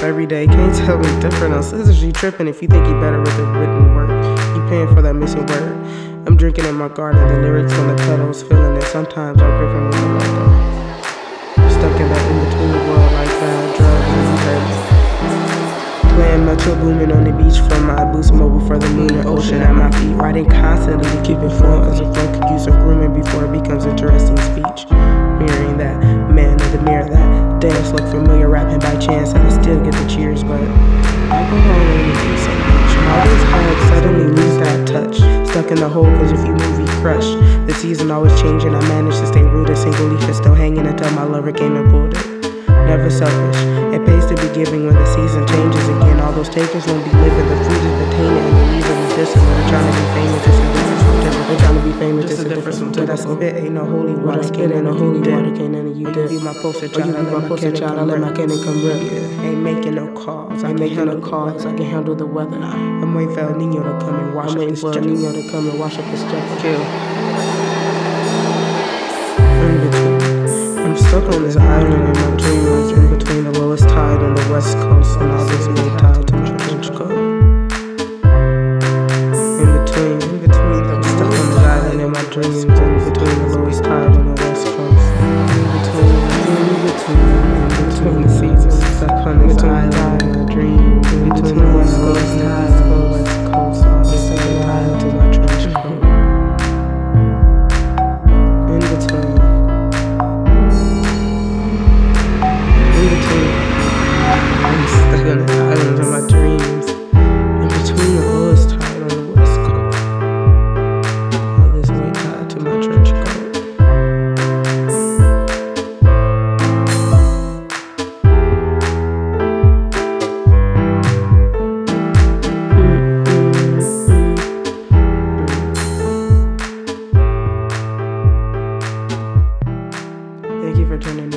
every day. Can't tell me different on scissors. You tripping if you think you better with the written word. You paying for that missing word. I'm drinking in my garden, the lyrics on the petals, feeling it. Sometimes I'm gripping with the logo. Stuck in that in-between world like bad drugs and hurt. Playing Metro Boomin on the beach from my boots mobile for the moon and ocean at my feet. Writing constantly to keep it flowing, cause a flow could use some grooming before it becomes interesting speech. Mirroring that man in the mirror, that dance look familiar, rapping by chance, and I still get the cheers, but alcohol only do so much. All those hugs suddenly lose that touch. Stuck in the hole, cause if you move, you crush. The season always changing, I managed to stay rooted. Single leaf is still hanging until my lover came and pulled it. Never selfish, it pays to be giving when the season changes again. All those takers won't be living, the fruit is attaining, and the reason is this, and we're trying to be famous, this is different from different. We're trying to be famous, this is different from different. That's a bit, ain't no holy water, can't ain't no holy water, can't none of you did. Be my poster child, I let my cannon come rip. Ain't making no calls, I can handle calls, I can handle the weather. I'm waiting for El Nino to come and wash up this jet. I'm waiting for El Nino to come and wash up this jet. Kill. In between. I'm stuck on this island in my dreams, in between the lowest tide and the west coast, and all this may tied to my trench coat. In between, I'm stuck on this island in my dreams, in between the lowest tide and the west coast. In between the seasons, stuck on this island in my dreams, in between the west coast and the west coast, all this may tied to my trench coat. In between. I'm stuck on the islands of my dreams, in between the lowest tide on the west coast. All this may tied to my trench coat. Thank you for tuning in.